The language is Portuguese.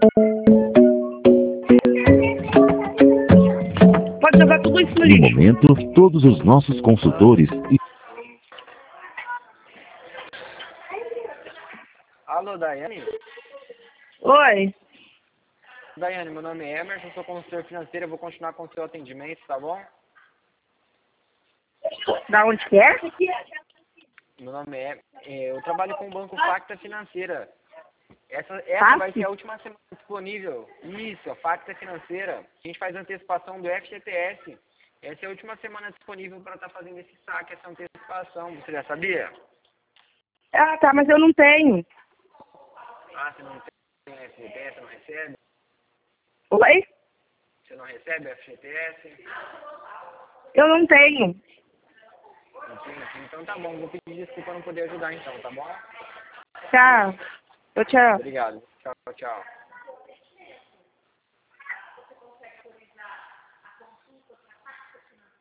Pode jogar tudo isso no No lixo. momento, todos os nossos consultores Alô, Daiane? Oi. Daiane, meu nome é Emerson, sou consultor financeiro, eu vou continuar com o seu atendimento, tá bom? Da onde que é? Meu nome eu trabalho com o Banco Facta Financeira. Essa Fac? vai ser a última semana disponível. Isso, a Facta Financeira. A gente faz antecipação do FGTS. Essa é a última semana disponível para estar fazendo esse saque, essa antecipação. Você já sabia? Ah, tá, mas eu não tenho. Ah, você não tem FGTS, não recebe? Oi? Você não recebe FGTS? Eu não tenho. Entendi. Então tá bom, vou pedir desculpa não poder ajudar então, tá bom? Tá. Tchau. Obrigado. Tchau, tchau.